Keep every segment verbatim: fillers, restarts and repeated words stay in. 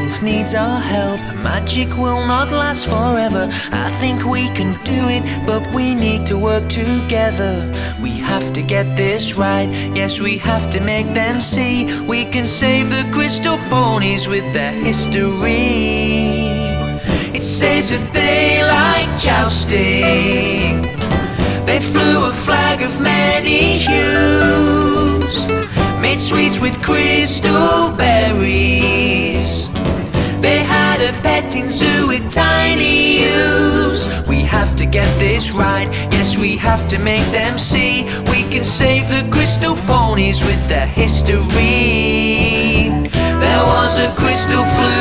Prince needs our help. Magic will not last forever. I think we can do it, but we need to work together. We have to get this right. Yes, we have to make them see we can save the crystal ponies with their history. It says that they like jousting. They flew a flag of many hues, made sweets with crystal berries. They had a petting zoo with tiny ewes. We have to get this right. Yes, we have to make them see we can save the crystal ponies with their history. There was a crystal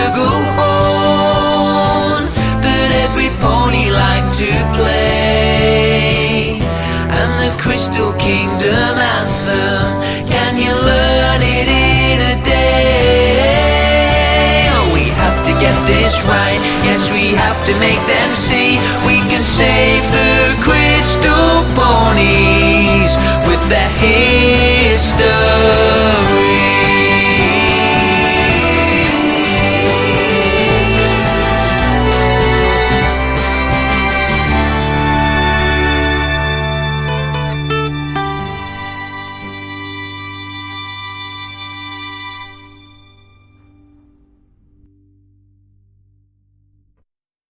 flugelhorn that every pony liked to play, and the Crystal Kingdom anthem, can you learn it in a day? Oh, we have to get this right. Yes, we have to make them see we can save the crystal ponies with their history.